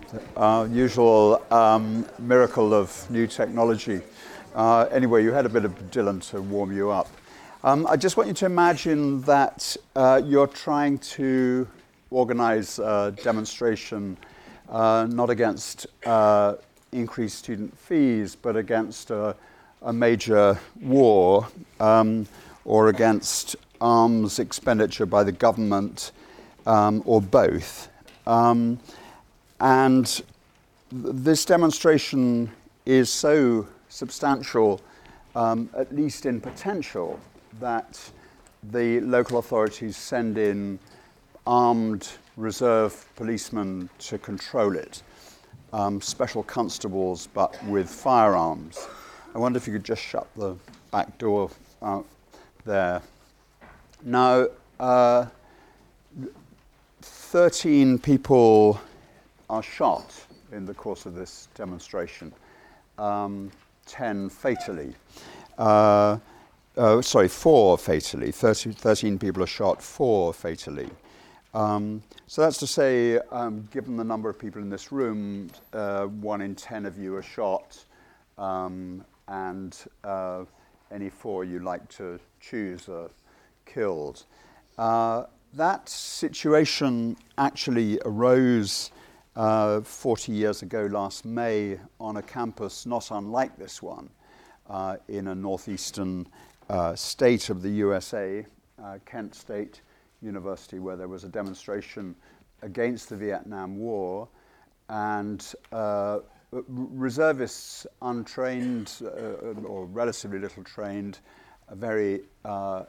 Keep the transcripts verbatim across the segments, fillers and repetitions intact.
Our usual um, miracle of new technology. Uh, anyway, you had a bit of Dylan to warm you up. Um, I just want you to imagine that uh, you're trying to organize a demonstration uh, not against uh, increased student fees, but against a, a major war um, or against arms expenditure by the government um, or both. Um, And th- this demonstration is so substantial, um, at least in potential, that the local authorities send in armed reserve policemen to control it, um, special constables, but with firearms. I wonder if you could just shut the back door out there. Now, uh, thirteen people are shot in the course of this demonstration, um, ten fatally. Uh, uh, sorry, four fatally. thirty, thirteen people are shot, four fatally. Um, so that's to say, um, given the number of people in this room, uh, one in ten of you are shot, um, and uh, any four you like to choose are killed. Uh, that situation actually arose Uh, forty years ago last May on a campus not unlike this one uh, in a northeastern uh, state of the U S A, uh, Kent State University, where there was a demonstration against the Vietnam War, and uh, reservists, untrained uh, or relatively little trained, are very uh,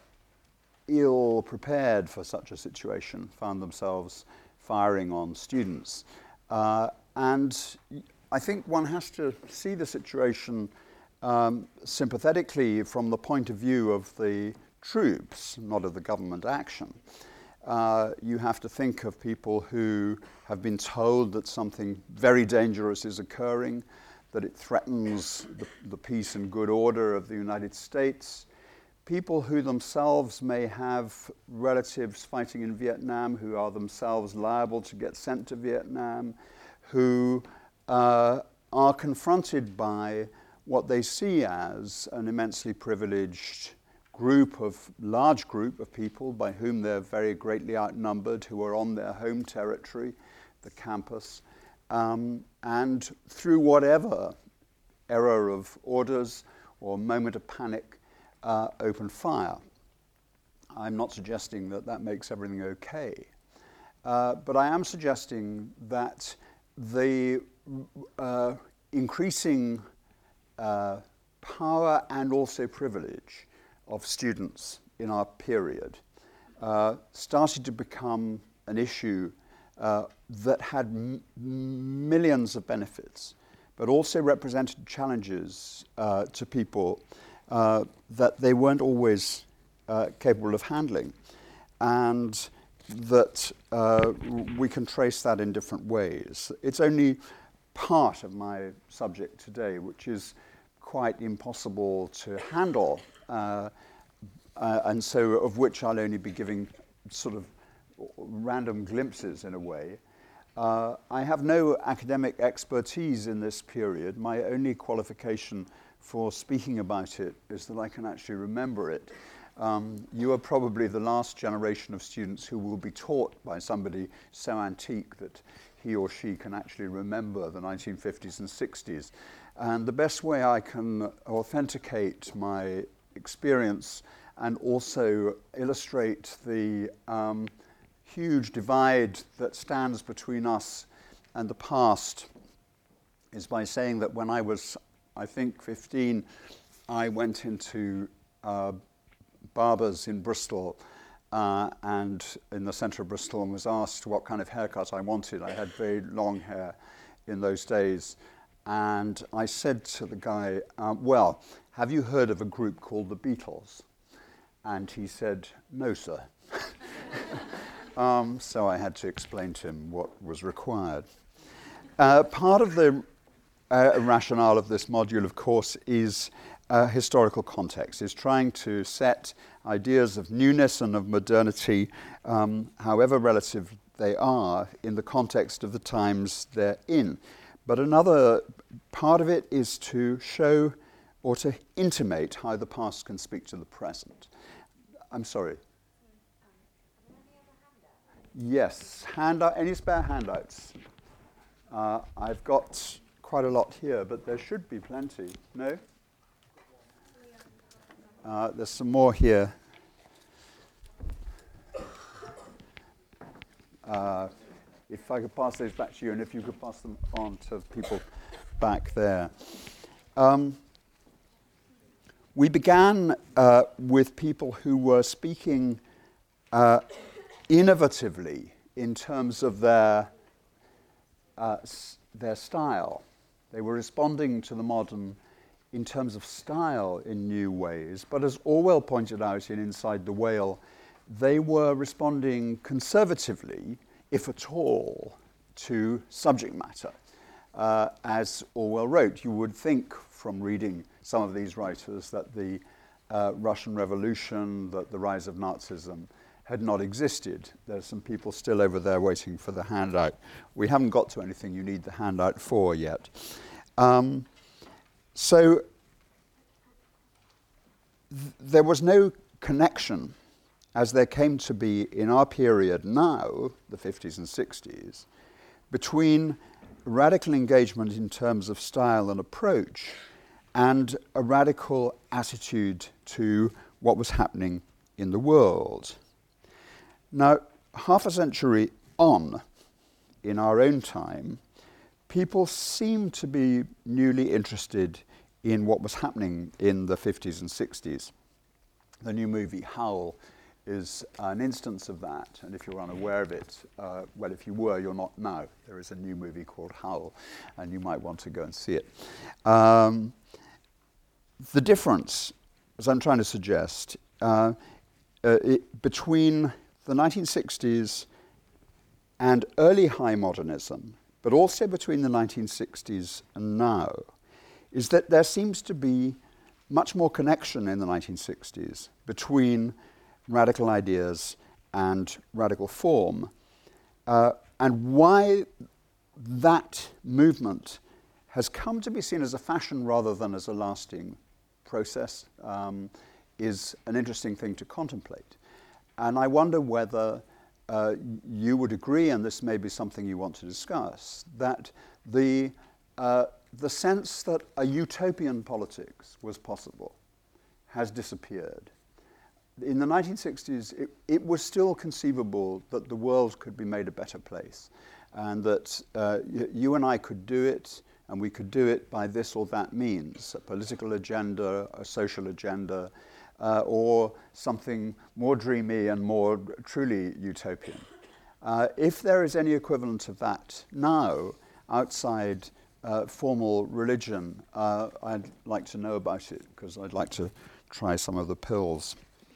ill prepared for such a situation, found themselves firing on students. Uh, and I think one has to see the situation um, sympathetically from the point of view of the troops, not of the government action. Uh, you have to think of people who have been told that something very dangerous is occurring, that it threatens the, the peace and good order of the United States. People who themselves may have relatives fighting in Vietnam, who are themselves liable to get sent to Vietnam, who uh, are confronted by what they see as an immensely privileged group of, large group of people by whom they're very greatly outnumbered, who are on their home territory, the campus, um, and through whatever error of orders or moment of panic, Uh, open fire. I'm not suggesting that that makes everything okay, uh, but I am suggesting that the uh, increasing uh, power and also privilege of students in our period uh, started to become an issue uh, that had m- millions of benefits, but also represented challenges uh, to people Uh, that they weren't always uh, capable of handling, and that uh, we can trace that in different ways. It's only part of my subject today, which is quite impossible to handle, uh, uh, and so of which I'll only be giving sort of random glimpses in a way. Uh, I have no academic expertise in this period. My only qualification for speaking about it is that I can actually remember it. Um, you are probably the last generation of students who will be taught by somebody so antique that he or she can actually remember the nineteen fifties and sixties. And the best way I can authenticate my experience and also illustrate the um, huge divide that stands between us and the past is by saying that when I was, I think, fifteen, I went into uh, barbers in Bristol uh, and in the centre of Bristol and was asked what kind of haircut I wanted. I had very long hair in those days. And I said to the guy, uh, well, have you heard of a group called the Beatles? And he said, no, sir. um, so I had to explain to him what was required. Uh, part of the Uh, rationale of this module, of course, is uh, historical context, is trying to set ideas of newness and of modernity, um, however relative they are in the context of the times they're in. But another part of it is to show or to intimate how the past can speak to the present. I'm sorry. Yes, handout. Any spare handouts? Uh, I've got quite a lot here, but there should be plenty. No? Uh, there's some more here. Uh, if I could pass those back to you, and if you could pass them on to people back there. Um, we began uh, with people who were speaking uh, innovatively in terms of their, uh, s- their style. They were responding to the modern in terms of style in new ways, but as Orwell pointed out in Inside the Whale, they were responding conservatively, if at all, to subject matter. Uh, as Orwell wrote, you would think from reading some of these writers that the uh, Russian Revolution, that the rise of Nazism had not existed. There's some people still over there waiting for the handout. We haven't got to anything you need the handout for yet. Um, so th- there was no connection, as there came to be in our period now, the fifties and sixties, between radical engagement in terms of style and approach and a radical attitude to what was happening in the world. Now, half a century on, in our own time, people seem to be newly interested in what was happening in the fifties and sixties. The new movie, Howl, is an instance of that, and if you're unaware of it, uh, well, if you were, you're not now. There is a new movie called Howl, and you might want to go and see it. Um, the difference, as I'm trying to suggest, uh, uh, it, between the nineteen sixties and early high modernism, but also between the nineteen sixties and now, is that there seems to be much more connection in the nineteen sixties between radical ideas and radical form. Uh, and why that movement has come to be seen as a fashion rather than as a lasting process um, is an interesting thing to contemplate. And I wonder whether uh, you would agree, and this may be something you want to discuss, that the, uh, the sense that a utopian politics was possible has disappeared. In the nineteen sixties, it, it was still conceivable that the world could be made a better place, and that uh, y- you and I could do it, and we could do it by this or that means, a political agenda, a social agenda, uh, or something more dreamy and more truly utopian. Uh, if there is any equivalent of that now, outside uh, formal religion, uh, I'd like to know about it, because I'd like to try some of the pills.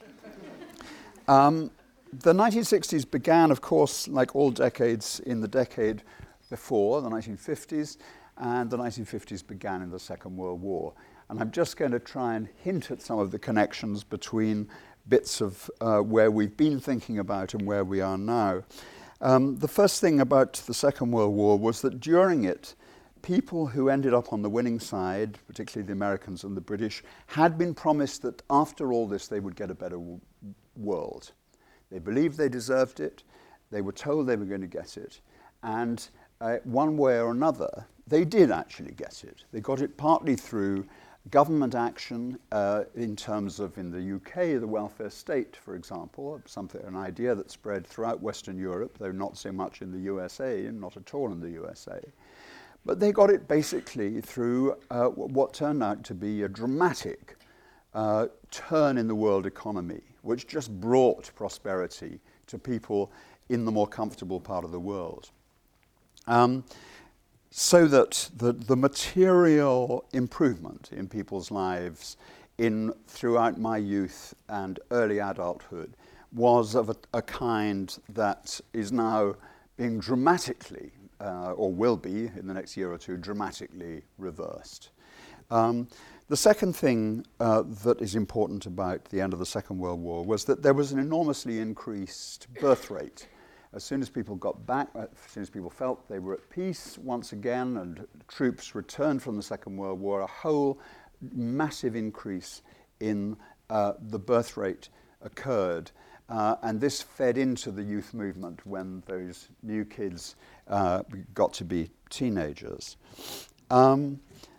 Um, the nineteen sixties began, of course, like all decades, in the decade before, the nineteen fifties, and the nineteen fifties began in the Second World War. And I'm just going to try and hint at some of the connections between bits of uh, where we've been thinking about and where we are now. Um, the first thing about the Second World War was that during it, people who ended up on the winning side, particularly the Americans and the British, had been promised that after all this they would get a better w- world. They believed they deserved it, they were told they were going to get it, and uh, one way or another, they did actually get it. They got it partly through government action uh, in terms of, in the U K, the welfare state, for example, something, an idea that spread throughout Western Europe, though not so much in the U S A, and not at all in the U S A. But they got it basically through uh, what turned out to be a dramatic uh, turn in the world economy, which just brought prosperity to people in the more comfortable part of the world. Um, so that the, the material improvement in people's lives in throughout my youth and early adulthood was of a, a kind that is now being dramatically, uh, or will be in the next year or two, dramatically reversed. Um, the second thing uh, that is important about the end of the Second World War was that there was an enormously increased birth rate. As soon as people got back, as soon as people felt they were at peace once again and troops returned from the Second World War, a whole massive increase in uh, the birth rate occurred. Uh, and this fed into the youth movement when those new kids uh, got to be teenagers. Um,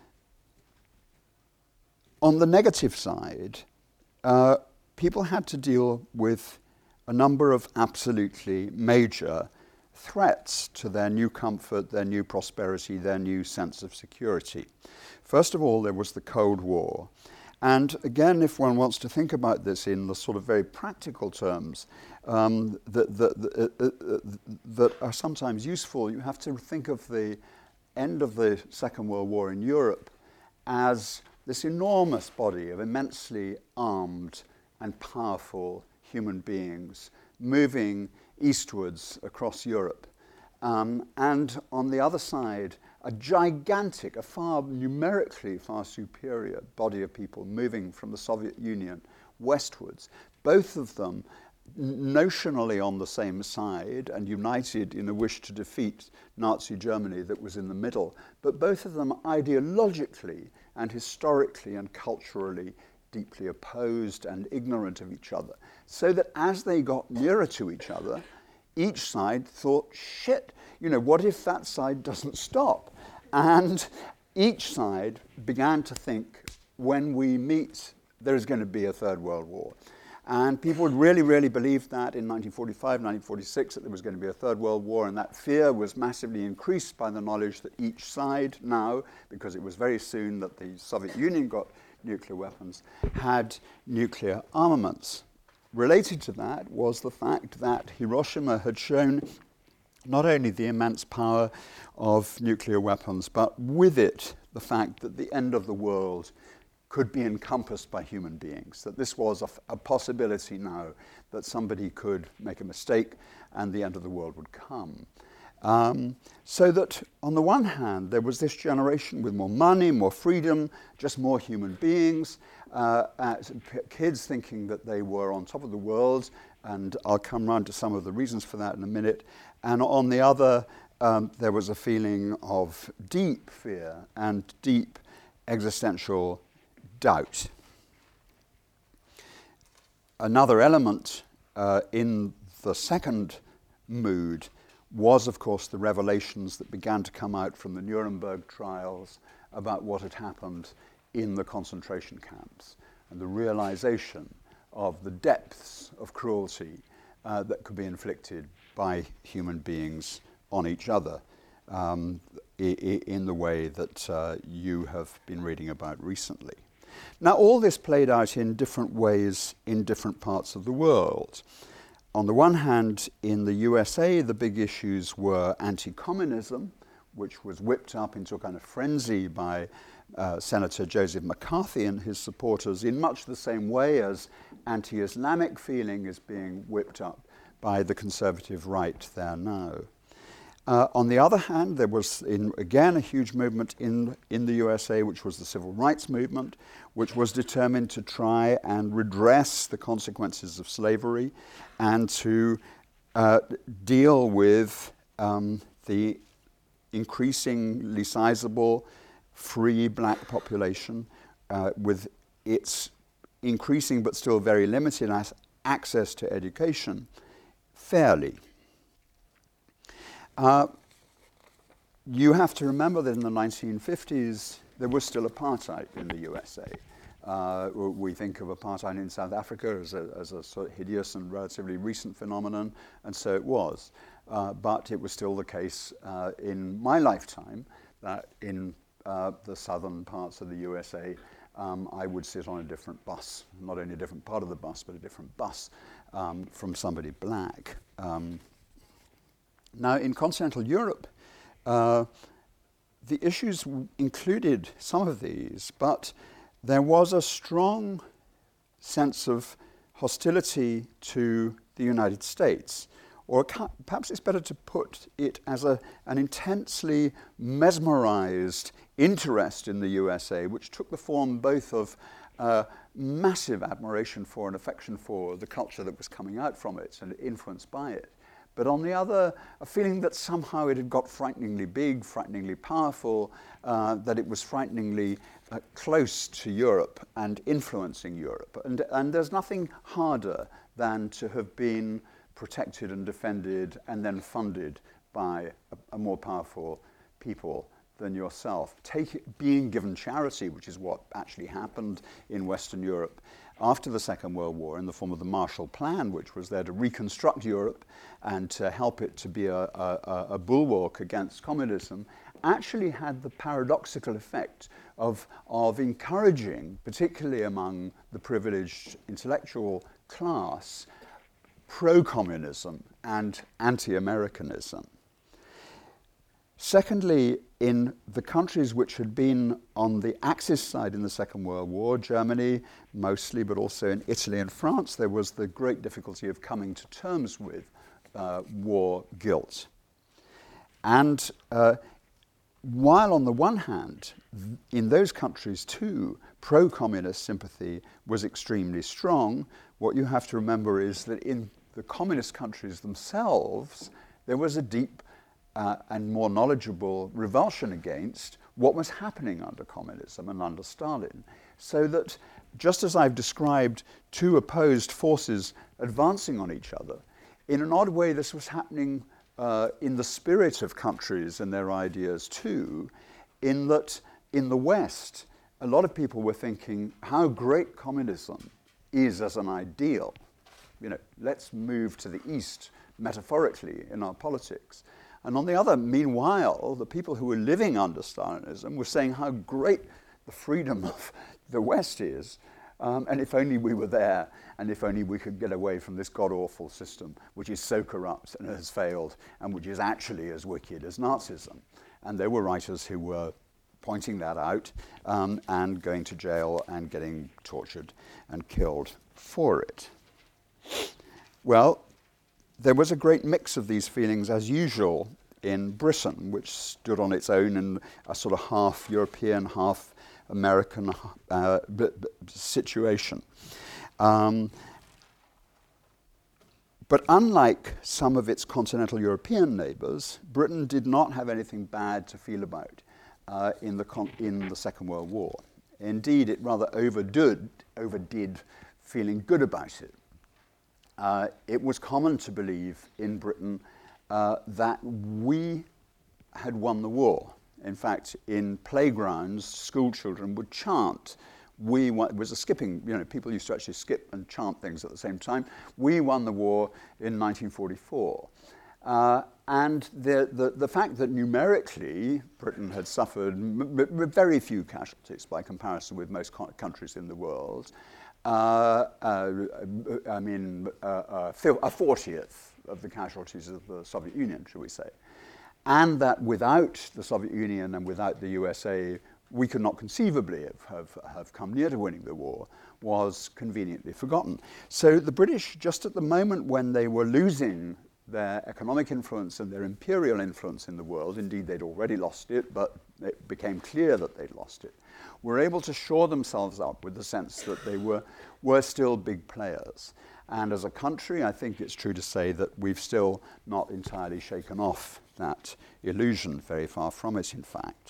on the negative side, uh, people had to deal with a number of absolutely major threats to their new comfort, their new prosperity, their new sense of security. First of all, there was the Cold War. And again, if one wants to think about this in the sort of very practical terms um, that, that, that, uh, uh, that are sometimes useful, you have to think of the end of the Second World War in Europe as this enormous body of immensely armed and powerful human beings moving eastwards across Europe. Um, and on the other side, a gigantic, a far numerically far superior body of people moving from the Soviet Union westwards, both of them notionally on the same side and united in a wish to defeat Nazi Germany that was in the middle, but both of them ideologically and historically and culturally deeply opposed and ignorant of each other, so that as they got nearer to each other, each side thought, shit, you know, what if that side doesn't stop? And each side began to think, when we meet, there's going to be a third world war. And people would really, really believe that in nineteen forty-five, nineteen forty-six, that there was going to be a third world war, and that fear was massively increased by the knowledge that each side now, because it was very soon that the Soviet Union got nuclear weapons, had nuclear armaments. Related to that was the fact that Hiroshima had shown not only the immense power of nuclear weapons, but with it the fact that the end of the world could be encompassed by human beings, that this was a, a possibility now, that somebody could make a mistake and the end of the world would come. Um, so that on the one hand, there was this generation with more money, more freedom, just more human beings, uh, at p- kids thinking that they were on top of the world, and I'll come round to some of the reasons for that in a minute. And on the other, um, there was a feeling of deep fear and deep existential doubt. Another element uh, in the second mood was, of course, the revelations that began to come out from the Nuremberg trials about what had happened in the concentration camps, and the realization of the depths of cruelty uh, that could be inflicted by human beings on each other um, I- I- in the way that uh, you have been reading about recently. Now, all this played out in different ways in different parts of the world. On the one hand, in the U S A, the big issues were anti-communism, which was whipped up into a kind of frenzy by uh, Senator Joseph McCarthy and his supporters in much the same way as anti-Islamic feeling is being whipped up by the conservative right there now. Uh, on the other hand, there was, in, again, a huge movement in, in the U S A, which was the civil rights movement, which was determined to try and redress the consequences of slavery and to uh, deal with um, the increasingly sizable free black population uh, with its increasing but still very limited as- access to education fairly. Uh, you have to remember that in the nineteen fifties, there was still apartheid in the U S A. Uh, we think of apartheid in South Africa as a, as a sort of hideous and relatively recent phenomenon, and so it was. Uh, but it was still the case uh, in my lifetime that in uh, the southern parts of the U S A, um, I would sit on a different bus, not only a different part of the bus, but a different bus um, from somebody black. Um, Now, in continental Europe, uh, the issues w- included some of these, but there was a strong sense of hostility to the United States, or ca- perhaps it's better to put it as a, an intensely mesmerized interest in the U S A, which took the form both of uh, massive admiration for and affection for the culture that was coming out from it and influenced by it, but on the other, a feeling that somehow it had got frighteningly big, frighteningly powerful, uh, that it was frighteningly uh, close to Europe and influencing Europe. And, and there's nothing harder than to have been protected and defended and then funded by a, a more powerful people than yourself. Take, being given charity, which is what actually happened in Western Europe after the Second World War in the form of the Marshall Plan, which was there to reconstruct Europe and to help it to be a, a, a bulwark against communism, actually had the paradoxical effect of, of encouraging, particularly among the privileged intellectual class, pro-communism and anti-Americanism. Secondly, in the countries which had been on the Axis side in the Second World War, Germany mostly, but also in Italy and France, there was the great difficulty of coming to terms with uh, war guilt. And uh, while on the one hand, in those countries too, pro-communist sympathy was extremely strong, what you have to remember is that in the communist countries themselves, there was a deep Uh, and more knowledgeable revulsion against what was happening under communism and under Stalin. So that, just as I've described two opposed forces advancing on each other, in an odd way this was happening uh, in the spirit of countries and their ideas too, in that in the West, a lot of people were thinking how great communism is as an ideal. You know, let's move to the East, metaphorically, in our politics. And on the other, meanwhile, the people who were living under Stalinism were saying how great the freedom of the West is, um, and if only we were there, and if only we could get away from this god-awful system, which is so corrupt and has failed, and which is actually as wicked as Nazism. And there were writers who were pointing that out um, and going to jail and getting tortured and killed for it. Well, there was a great mix of these feelings, as usual, in Britain, which stood on its own in a sort of half European, half American uh, b- b- situation. Um, but unlike some of its continental European neighbours, Britain did not have anything bad to feel about uh, in, the con- in the Second World War. Indeed, it rather overdid, overdid feeling good about it. Uh, it was common to believe in Britain uh, that we had won the war. In fact, in playgrounds, school children would chant, we won, it was a skipping, you know, people used to actually skip and chant things at the same time. We won the war in nineteen forty-four. Uh, and the, the, the fact that numerically Britain had suffered m- m- very few casualties by comparison with most co- countries in the world, Uh, uh, I mean, uh, uh, a fortieth of the casualties of the Soviet Union, shall we say. And that without the Soviet Union and without the U S A, we could not conceivably have, have, have come near to winning the war, was conveniently forgotten. So the British, just at the moment when they were losing their economic influence and their imperial influence in the world, indeed they'd already lost it, but it became clear that they'd lost it, were able to shore themselves up with the sense that they were, were still big players. And as a country, I think it's true to say that we've still not entirely shaken off that illusion, very far from it, in fact.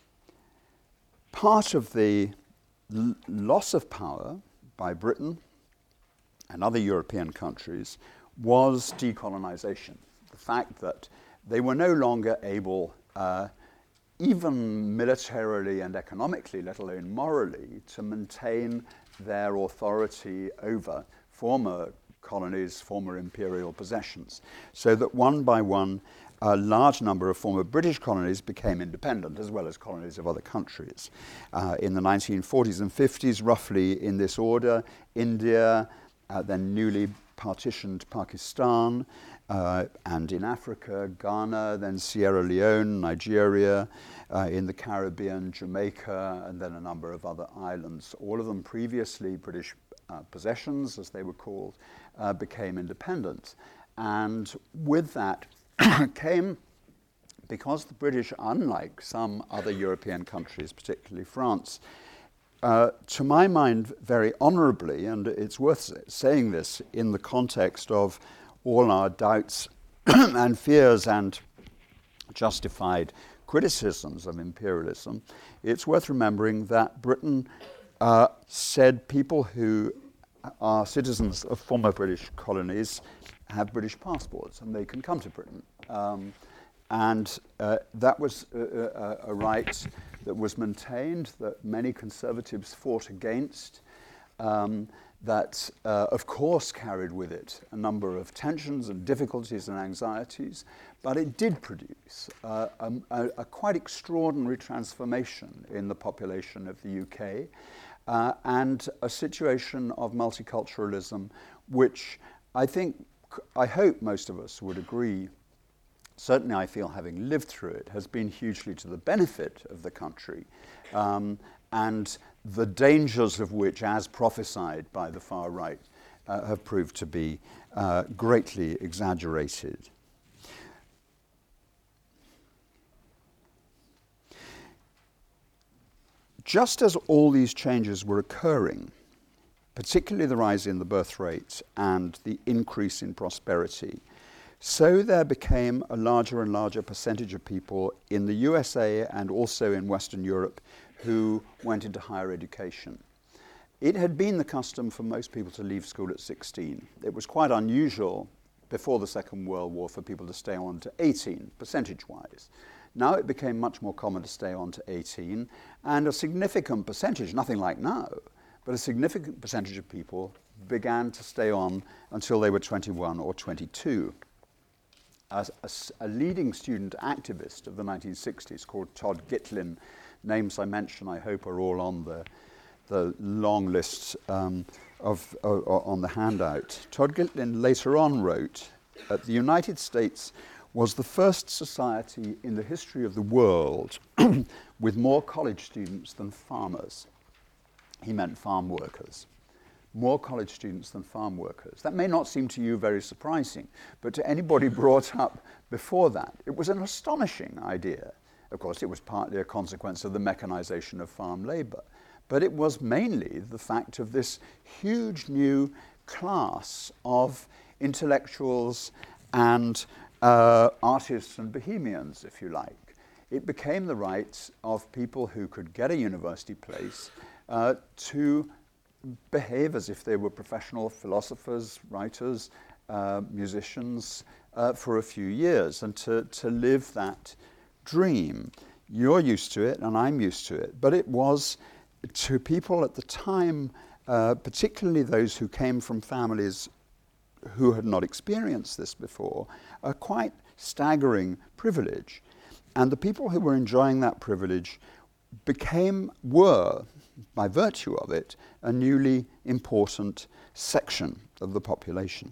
Part of the l- loss of power by Britain and other European countries was decolonization. The fact that they were no longer able, uh, even militarily and economically, let alone morally, to maintain their authority over former colonies, former imperial possessions. So that one by one, a large number of former British colonies became independent, as well as colonies of other countries. Uh, in the nineteen forties and fifties, roughly in this order, India, uh, then newly partitioned Pakistan, uh, and in Africa, Ghana, then Sierra Leone, Nigeria, uh, in the Caribbean, Jamaica, and then a number of other islands. All of them previously British uh, possessions, as they were called, uh, became independent. And with that came, because the British, unlike some other European countries, particularly France, Uh, to my mind, very honourably, and it's worth saying this in the context of all our doubts and fears and justified criticisms of imperialism, it's worth remembering that Britain uh, said people who are citizens of former British colonies have British passports and they can come to Britain. Um, and uh, that was a, a, a right that was maintained, that many conservatives fought against, um, that uh, of course carried with it a number of tensions and difficulties and anxieties, but it did produce uh, a, a quite extraordinary transformation in the population of the U K, uh, and a situation of multiculturalism which I think, I hope most of us would agree, certainly I feel having lived through it, has been hugely to the benefit of the country, um, and the dangers of which, as prophesied by the far right, uh, have proved to be uh, greatly exaggerated. Just as all these changes were occurring, particularly the rise in the birth rate and the increase in prosperity, so there became a larger and larger percentage of people in the U S A and also in Western Europe who went into higher education. It had been the custom for most people to leave school at sixteen. It was quite unusual before the Second World War for people to stay on to eighteen, percentage-wise. Now it became much more common to stay on to eighteen, and a significant percentage, nothing like now, but a significant percentage of people began to stay on until they were twenty-one or twenty-two. As a, a leading student activist of the nineteen sixties called Todd Gitlin, names I mention I hope are all on the, the long list um, of, uh, on the handout. Todd Gitlin later on wrote, that the United States was the first society in the history of the world with more college students than farmers. He meant farm workers. More college students than farm workers. That may not seem to you very surprising, but to anybody brought up before that, it was an astonishing idea. Of course, it was partly a consequence of the mechanization of farm labor, but it was mainly the fact of this huge new class of intellectuals and uh, artists and bohemians, if you like. It became the right of people who could get a university place uh, to behave as if they were professional philosophers, writers, uh, musicians uh, for a few years, and to, to live that dream. You're used to it and I'm used to it, but it was to people at the time, uh, particularly those who came from families who had not experienced this before, a quite staggering privilege. And the people who were enjoying that privilege became, were, by virtue of it, a newly important section of the population.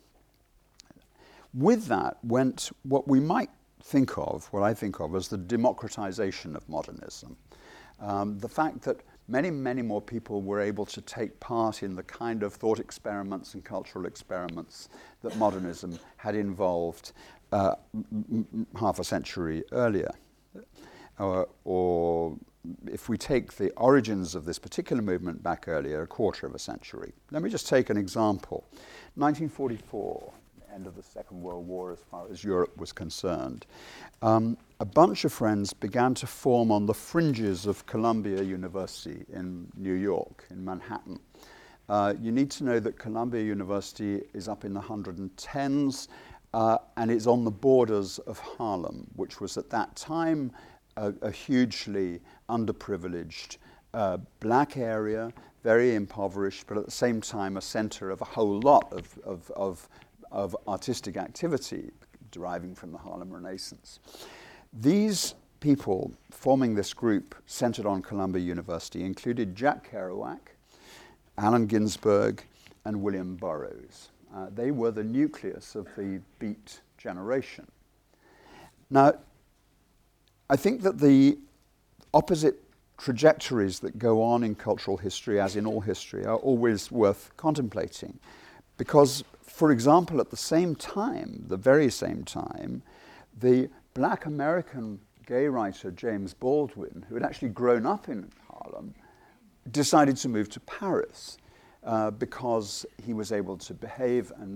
With that went what we might think of, what I think of as the democratization of modernism. Um, the fact that many, many more people were able to take part in the kind of thought experiments and cultural experiments that modernism had involved uh, m- m- half a century earlier. Uh, or if we take the origins of this particular movement back earlier, a quarter of a century. Let me just take an example. nineteen forty-four, the end of the Second World War as far as Europe was concerned, um, a bunch of friends began to form on the fringes of Columbia University in New York, in Manhattan. Uh, you need to know that Columbia University is up in the one hundred tens uh, and it's on the borders of Harlem, which was at that time a, a hugely underprivileged uh, black area, very impoverished, but at the same time a center of a whole lot of, of, of, of artistic activity deriving from the Harlem Renaissance. These people forming this group centered on Columbia University included Jack Kerouac, Allen Ginsberg, and William Burroughs. Uh, they were the nucleus of the Beat generation. Now, I think that the opposite trajectories that go on in cultural history, as in all history, are always worth contemplating. Because, for example, at the same time, the very same time, the black American gay writer James Baldwin, who had actually grown up in Harlem, decided to move to Paris uh, because he was able to behave and write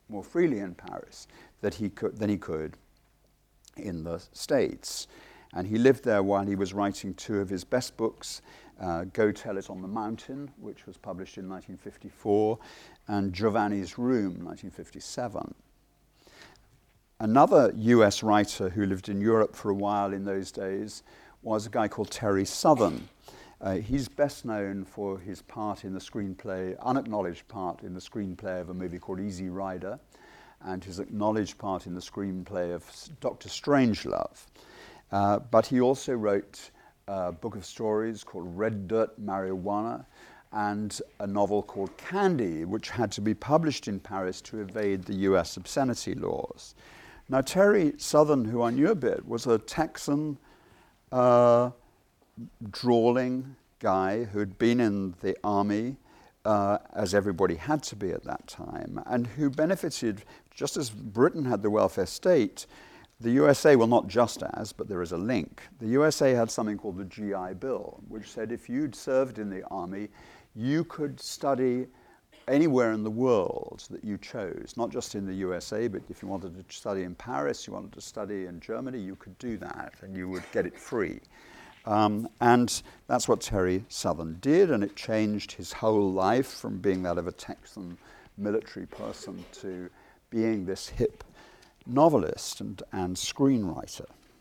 more freely in Paris that he could, than he could in the States. And he lived there while he was writing two of his best books, uh, Go Tell It on the Mountain, which was published in nineteen fifty-four, and Giovanni's Room, nineteen fifty-seven. Another U S writer who lived in Europe for a while in those days was a guy called Terry Southern. Uh, he's best known for his part in the screenplay, unacknowledged part in the screenplay of a movie called Easy Rider, and his acknowledged part in the screenplay of Doctor Strangelove. Uh, but he also wrote a book of stories called Red Dirt Marijuana and a novel called Candy, which had to be published in Paris to evade the U S obscenity laws. Now, Terry Southern, who I knew a bit, was a Texan, uh, drawling guy who'd been in the army, uh, as everybody had to be at that time, and who benefited, just as Britain had the welfare state, the U S A, well, not just as, but there is a link. The U S A had something called the G I Bill, which said if you'd served in the army, you could study anywhere in the world that you chose, not just in the U S A, but if you wanted to study in Paris, you wanted to study in Germany, you could do that, and you would get it free. Um, and that's what Terry Southern did, and it changed his whole life from being that of a Texan military person to being this hip novelist and, and screenwriter.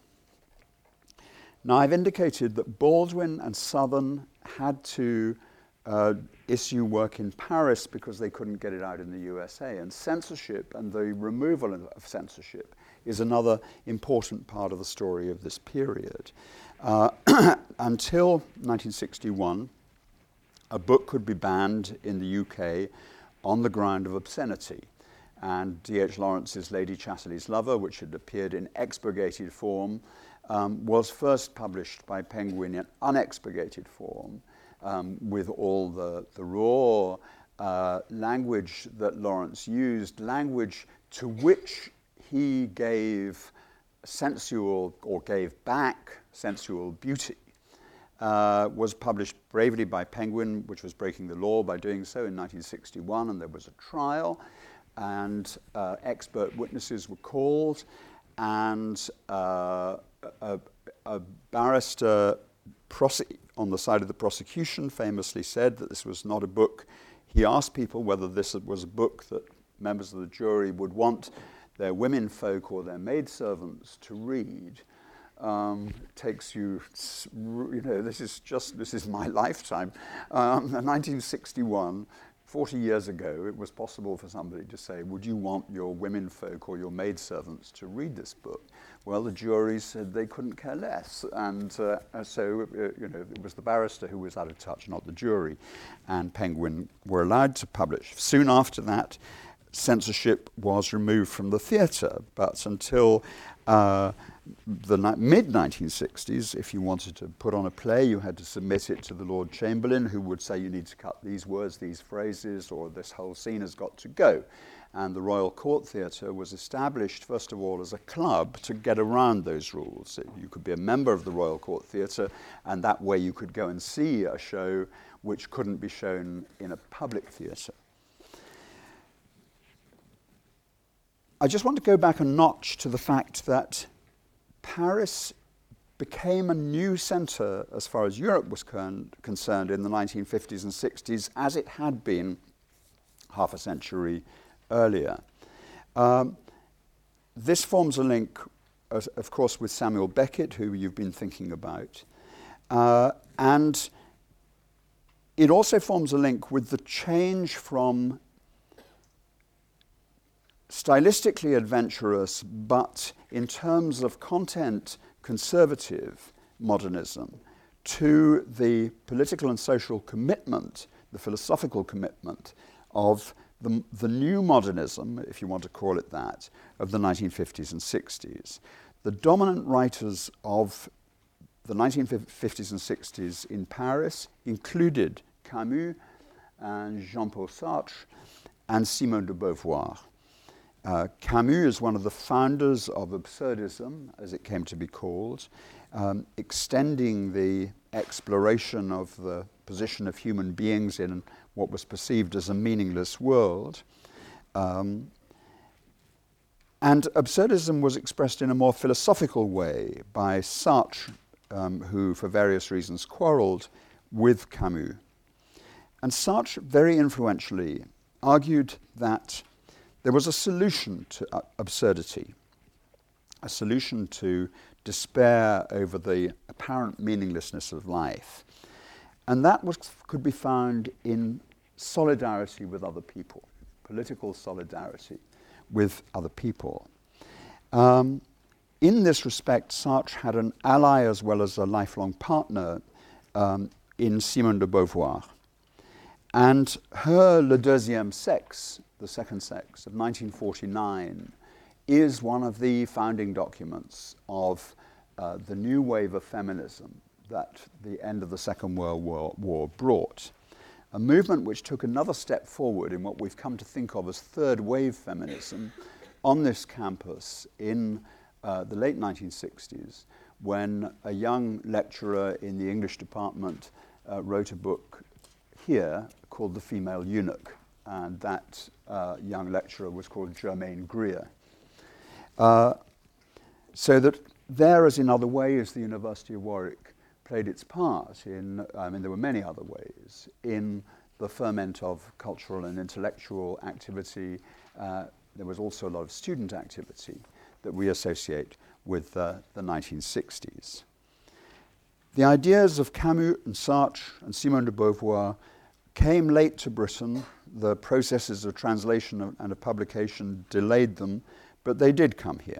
Now, I've indicated that Baldwin and Southern had to uh, issue work in Paris because they couldn't get it out in the U S A, and censorship and the removal of censorship is another important part of the story of this period. Uh, until nineteen sixty-one, a book could be banned in the U K on the ground of obscenity. And D H Lawrence's Lady Chatterley's Lover, which had appeared in expurgated form, um, was first published by Penguin in unexpurgated form, um, with all the, the raw uh, language that Lawrence used, language to which he gave sensual, or gave back sensual beauty, uh, was published bravely by Penguin, which was breaking the law by doing so in nineteen sixty-one, and there was a trial, and uh, expert witnesses were called, and uh, a, a barrister prose- on the side of the prosecution famously said that this was not a book. He asked people whether this was a book that members of the jury would want their women folk or their maidservants to read. Um, takes you, you know, this is just, this is my lifetime. Um, in nineteen sixty-one, forty years ago, it was possible for somebody to say, would you want your women folk or your maidservants to read this book? Well, the jury said they couldn't care less. And uh, so, uh, you know, it was the barrister who was out of touch, not the jury. And Penguin were allowed to publish. Soon after that, censorship was removed from the theatre, but until uh, the ni- mid nineteen sixties, if you wanted to put on a play, you had to submit it to the Lord Chamberlain, who would say you need to cut these words, these phrases, or this whole scene has got to go. And the Royal Court Theatre was established, first of all, as a club to get around those rules. You could be a member of the Royal Court Theatre, and that way you could go and see a show which couldn't be shown in a public theatre. I just want to go back a notch to the fact that Paris became a new centre as far as Europe was con- concerned in the nineteen fifties and sixties, as it had been half a century earlier. Um, this forms a link, as, of course, with Samuel Beckett, who you've been thinking about, uh, and it also forms a link with the change from stylistically adventurous, but in terms of content, conservative modernism, to the political and social commitment, the philosophical commitment of the, the new modernism, if you want to call it that, of the nineteen fifties and sixties. The dominant writers of the nineteen fifties and sixties in Paris included Camus and Jean-Paul Sartre and Simone de Beauvoir. Uh, Camus is one of the founders of absurdism, as it came to be called, um, extending the exploration of the position of human beings in what was perceived as a meaningless world. Um, And absurdism was expressed in a more philosophical way by Sartre, um, who for various reasons quarrelled with Camus. And Sartre very influentially argued that there was a solution to uh, absurdity, a solution to despair over the apparent meaninglessness of life. And that was, could be found in solidarity with other people, political solidarity with other people. Um, in this respect, Sartre had an ally as well as a lifelong partner um, in Simone de Beauvoir. And her Le Deuxième Sexe, The Second Sex, of nineteen forty-nine, is one of the founding documents of uh, the new wave of feminism that the end of the Second World War, War brought. A movement which took another step forward in what we've come to think of as third wave feminism on this campus in uh, the late nineteen sixties, when a young lecturer in the English department uh, wrote a book here called The Female Eunuch, and that uh, young lecturer was called Germaine Greer. Uh, so that there, as in other ways, the University of Warwick played its part in, I mean, there were many other ways, in the ferment of cultural and intellectual activity. Uh, there was also a lot of student activity that we associate with uh, the nineteen sixties. The ideas of Camus and Sartre and Simone de Beauvoir came late to Britain. The processes of translation and of publication delayed them, but they did come here.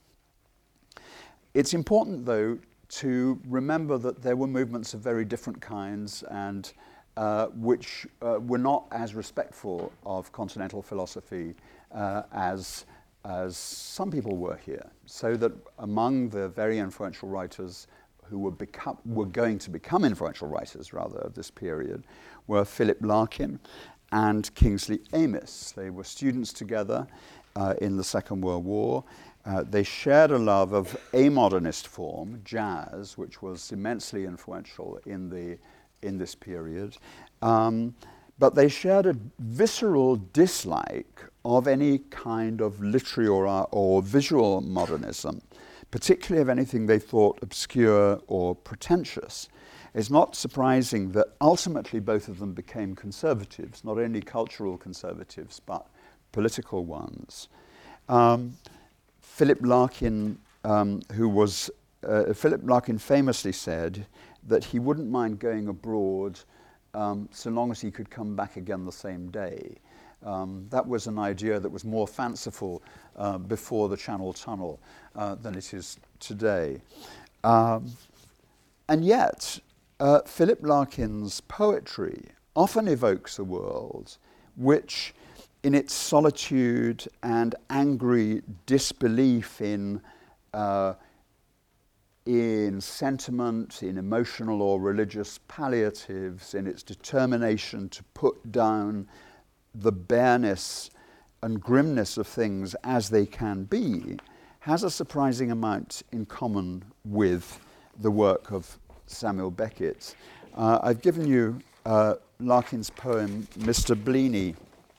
It's important, though, to remember that there were movements of very different kinds and uh, which uh, were not as respectful of continental philosophy uh, as, as some people were here. So that among the very influential writers who were, become, were going to become influential writers, rather, of this period, were Philip Larkin and Kingsley Amis. They were students together uh, in the Second World War. Uh, they shared a love of a modernist form, jazz, which was immensely influential in, the, in this period. Um, but they shared a visceral dislike of any kind of literary or, or visual modernism, particularly of anything they thought obscure or pretentious. It's not surprising that ultimately both of them became conservatives, not only cultural conservatives, but political ones. Um, Philip Larkin, um, who was, uh, Philip Larkin famously said that he wouldn't mind going abroad um, so long as he could come back again the same day. Um, that was an idea that was more fanciful uh, before the Channel Tunnel uh, than it is today. Um, and yet, uh, Philip Larkin's poetry often evokes a world which, in its solitude and angry disbelief in, uh, in sentiment, in emotional or religious palliatives, in its determination to put down the bareness and grimness of things as they can be, has a surprising amount in common with the work of Samuel Beckett. Uh, I've given you uh, Larkin's poem, Mister Bleaney,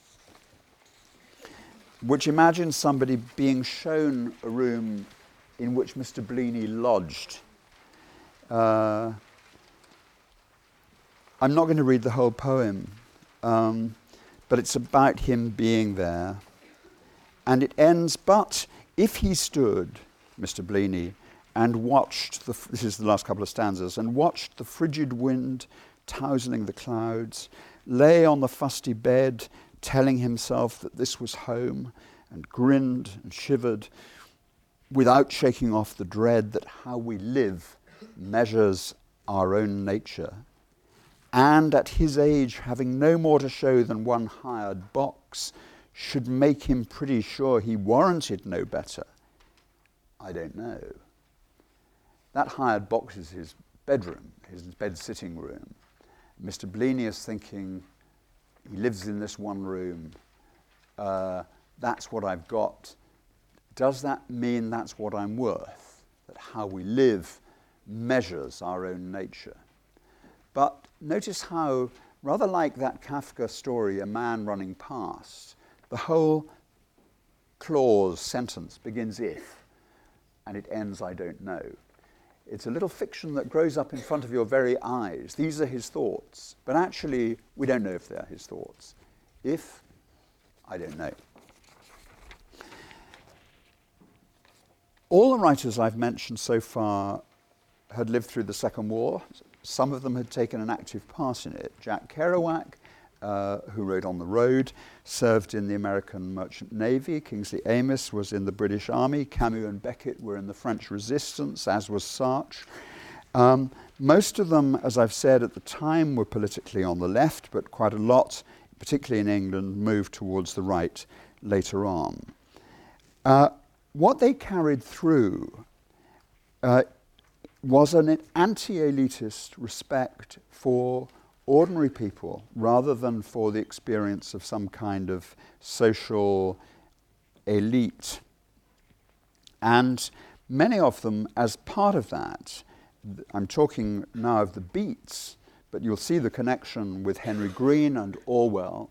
which imagines somebody being shown a room in which Mister Bleaney lodged. Uh, I'm not going to read the whole poem, um, but it's about him being there. And it ends, but if he stood, Mister Bleaney, and watched, the, this is the last couple of stanzas, and watched the frigid wind tousling the clouds, lay on the fusty bed, telling himself that this was home, and grinned and shivered, without shaking off the dread that how we live measures our own nature, and at his age, having no more to show than one hired box, should make him pretty sure he warranted no better. I don't know. That hired box is his bedroom, his bed-sitting room. Mister Bleaney is thinking, he lives in this one room. Uh, that's what I've got. Does that mean that's what I'm worth? That how we live measures our own nature? But notice how, rather like that Kafka story, A Man Running Past, the whole clause, sentence begins if, and it ends I don't know. It's a little fiction that grows up in front of your very eyes. These are his thoughts, but actually we don't know if they're his thoughts. If, I don't know. All the writers I've mentioned so far had lived through the Second War. Some of them had taken an active part in it. Jack Kerouac, uh, who wrote On the Road, served in the American Merchant Navy. Kingsley Amis was in the British Army. Camus and Beckett were in the French Resistance, as was Sartre. Um, most of them, as I've said, at the time were politically on the left, but quite a lot, particularly in England, moved towards the right later on. Uh, what they carried through uh, was an anti-elitist respect for ordinary people rather than for the experience of some kind of social elite. And many of them, as part of that, I'm talking now of the Beats, but you'll see the connection with Henry Green and Orwell,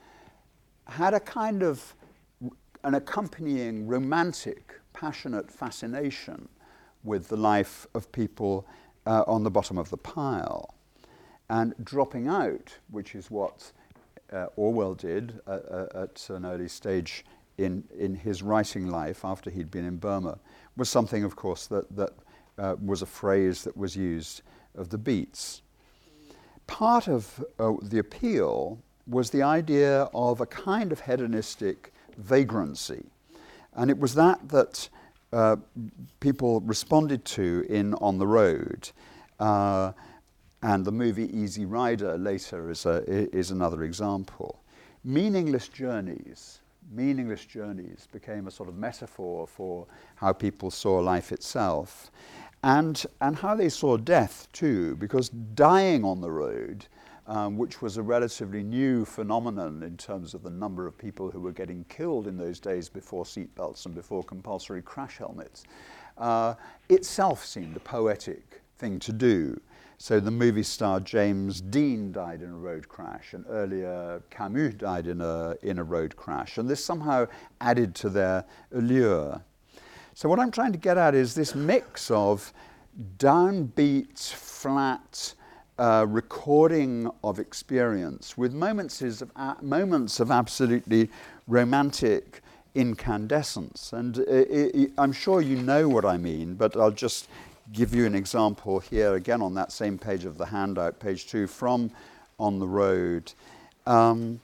had a kind of an accompanying romantic, passionate fascination with the life of people uh, on the bottom of the pile. And dropping out, which is what uh, Orwell did uh, uh, at an early stage in, in his writing life after he'd been in Burma, was something, of course, that, that uh, was a phrase that was used of the Beats. Part of uh, the appeal was the idea of a kind of hedonistic vagrancy. And it was that that uh, people responded to in On the Road. Uh, and the movie Easy Rider later is, a, is another example. Meaningless journeys, meaningless journeys became a sort of metaphor for how people saw life itself. And, and how they saw death too, because dying on the road, Um, which was a relatively new phenomenon in terms of the number of people who were getting killed in those days before seatbelts and before compulsory crash helmets, uh, itself seemed a poetic thing to do. So the movie star James Dean died in a road crash, and earlier Camus died in a, in a road crash, and this somehow added to their allure. So what I'm trying to get at is this mix of downbeat, flat, Uh, recording of experience with moments of, uh, moments of absolutely romantic incandescence. And uh, it, it, I'm sure you know what I mean, but I'll just give you an example here, again on that same page of the handout, page two, from On the Road, um,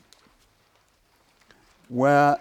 where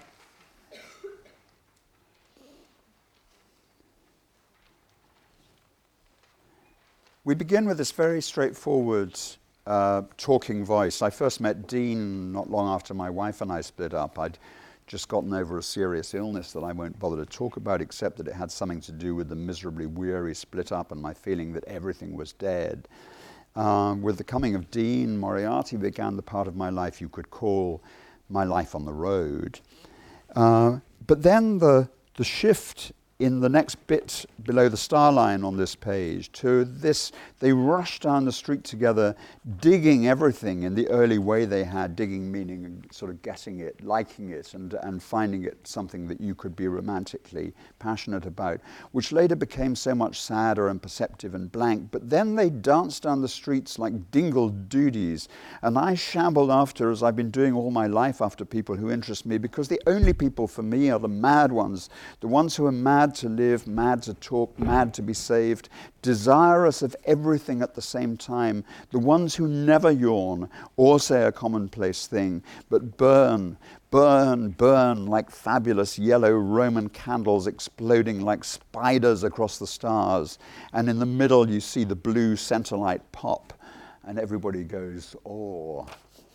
we begin with this very straightforward uh, talking voice. I first met Dean not long after my wife and I split up. I'd just gotten over a serious illness that I won't bother to talk about, except that it had something to do with the miserably weary split up and my feeling that everything was dead. Um, with the coming of Dean, Moriarty began the part of my life you could call my life on the road. Uh, but then the, the shift in the next bit below the star line on this page to this, they rushed down the street together, digging everything in the early way they had, digging meaning sort of getting it, liking it, and, and finding it something that you could be romantically passionate about, which later became so much sadder and perceptive and blank. But then they danced down the streets like dingle duties, and I shambled after, as I've been doing all my life, after people who interest me, because the only people for me are the mad ones, the ones who are mad to live, mad to talk, mad to be saved, desirous of everything at the same time, the ones who never yawn or say a commonplace thing, but burn, burn, burn like fabulous yellow Roman candles exploding like spiders across the stars. And in the middle you see the blue center light pop, and everybody goes, oh.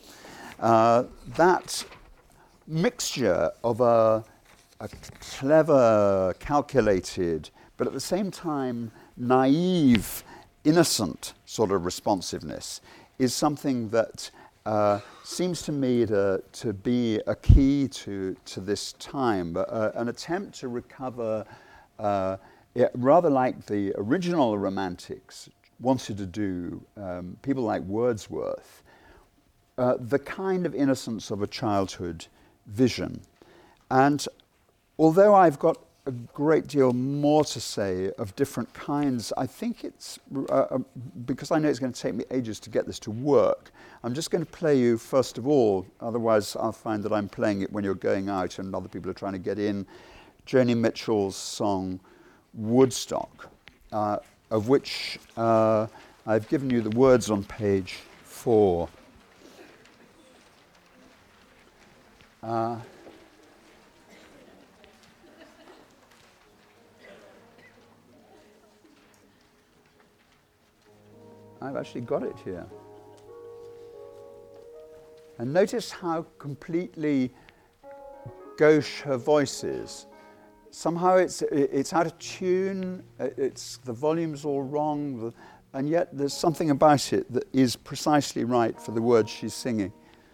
Uh, that mixture of a a clever, calculated, but at the same time naive, innocent sort of responsiveness is something that uh, seems to me to, to be a key to, to this time, but, uh, an attempt to recover, uh, yeah, rather like the original Romantics wanted to do, um, people like Wordsworth, uh, the kind of innocence of a childhood vision. And although I've got a great deal more to say of different kinds, I think it's, uh, because I know it's going to take me ages to get this to work, I'm just going to play you first of all, otherwise I'll find that I'm playing it when you're going out and other people are trying to get in, Joni Mitchell's song Woodstock, uh, of which uh, I've given you the words on page four. Uh, I've actually got it here. And notice how completely gauche her voice is. Somehow it's it's out of tune, it's, the volume's all wrong, and yet there's something about it that is precisely right for the words she's singing.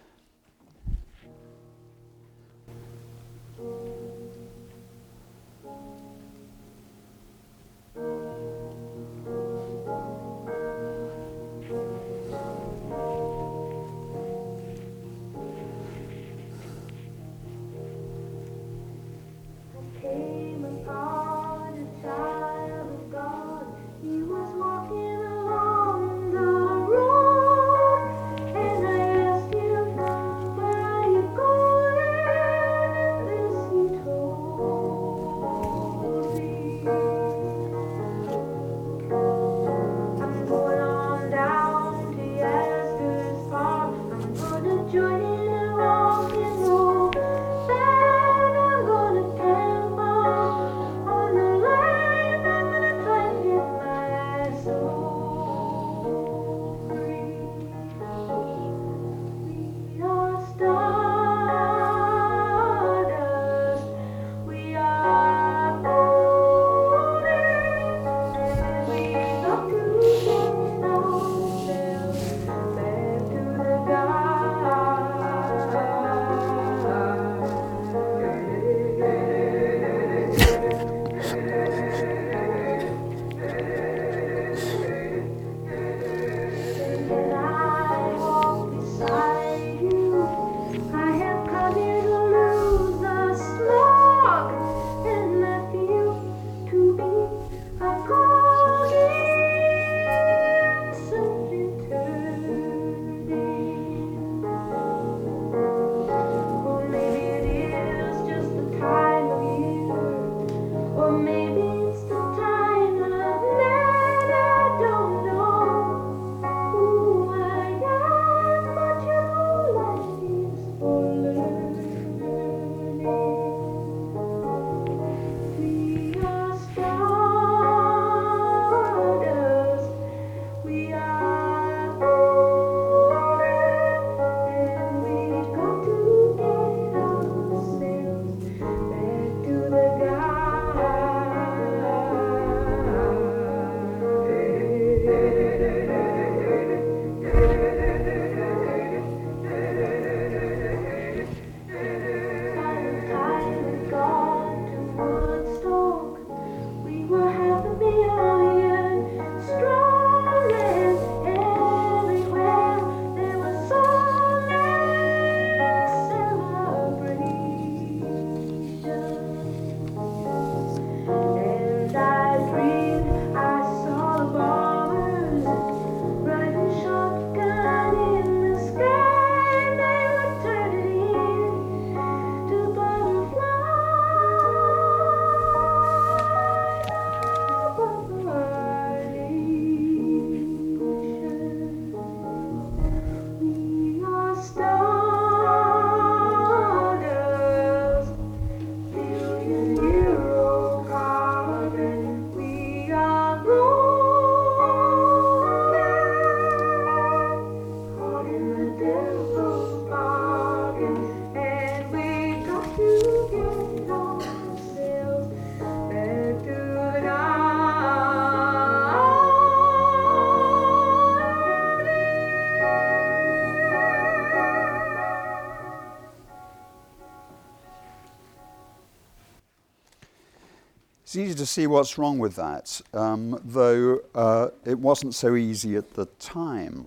It's easy to see what's wrong with that, um, though uh, it wasn't so easy at the time.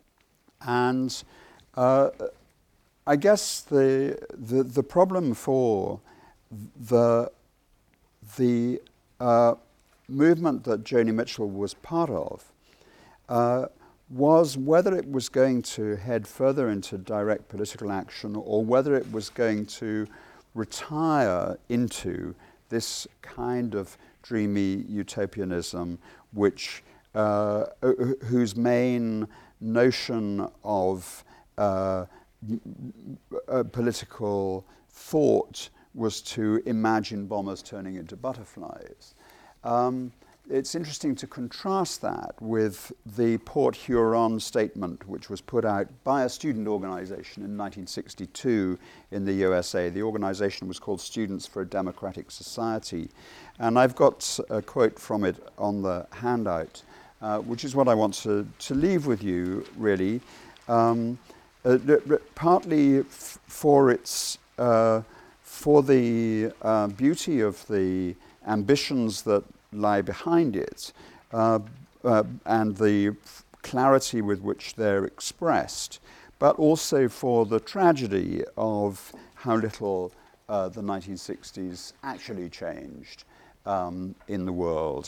And uh, I guess the, the, the problem for the, the uh, movement that Joni Mitchell was part of uh, was whether it was going to head further into direct political action or whether it was going to retire into this kind of dreamy utopianism which uh, whose main notion of uh, uh, political thought was to imagine bombers turning into butterflies. Um, it's interesting to contrast that with the Port Huron statement, which was put out by a student organization in nineteen sixty-two in the U S A. The organization was called Students for a Democratic Society. And I've got a quote from it on the handout, uh, which is what I want to, to leave with you, really. Um, uh, partly f- for its uh, for the uh, beauty of the ambitions that lie behind it, uh, uh, and the f- clarity with which they're expressed, but also for the tragedy of how little uh, the nineteen sixties actually changed um, in the world.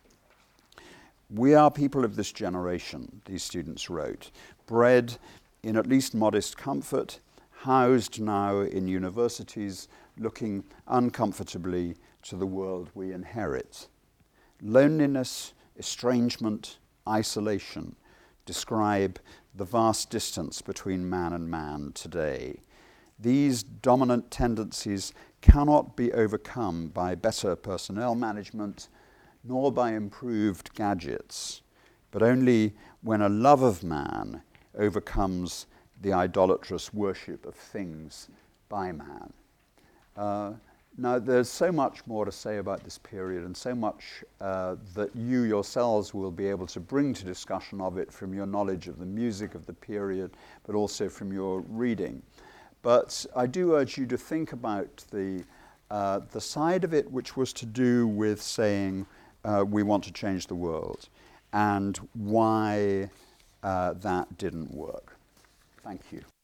We are people of this generation, these students wrote, bred in at least modest comfort, housed now in universities, looking uncomfortably to the world we inherit. Loneliness, estrangement, isolation describe the vast distance between man and man today. These dominant tendencies cannot be overcome by better personnel management, nor by improved gadgets, but only when a love of man overcomes the idolatrous worship of things by man. Uh, now, there's so much more to say about this period and so much uh, that you yourselves will be able to bring to discussion of it from your knowledge of the music of the period, but also from your reading. But I do urge you to think about the, uh, the side of it which was to do with saying uh, we want to change the world and why uh, that didn't work. Thank you.